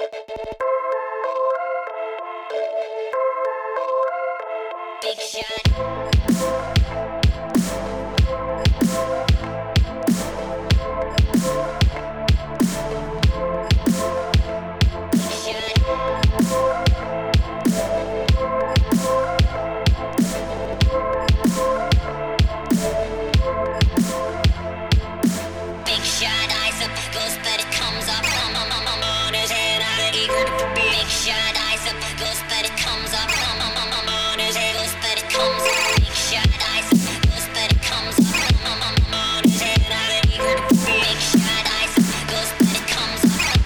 Big shot. Big shot, eyes up, goes but it comes up. On his head, I'm eager to be. Big shot, eyes up, goes but it comes up. On his head, goes but it comes up. Big shot, eyes up, goes but it comes up. On his head, I'm eager to be. Big shot, eyes up, goes but it comes up.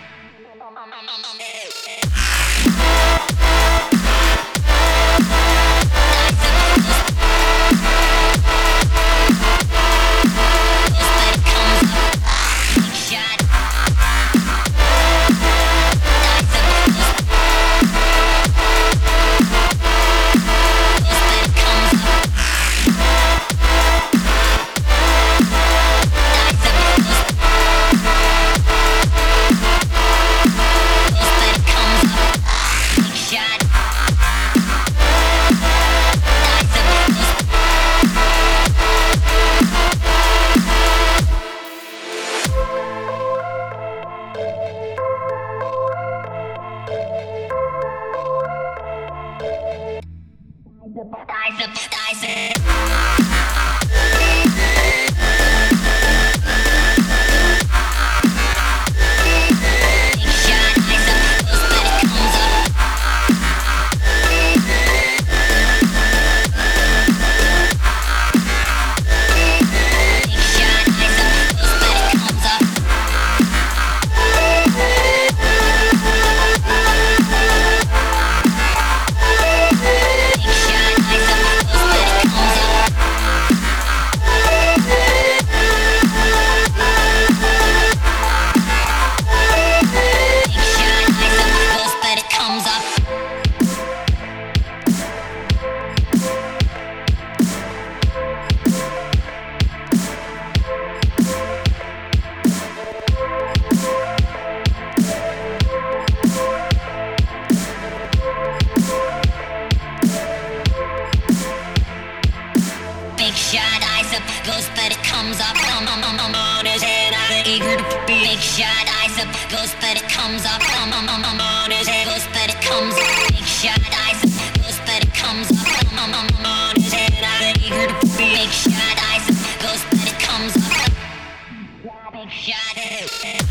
Big shot, eyes up, goes but it comes up. On his head, I'm eager to be. Big shot, eyes up, goes but it comes up. On his head, goes but it comes up. Big shot, eyes up, goes but it comes up. On his head, I'm eager to be. Big shot, eyes up, goes but it comes up. Big shot.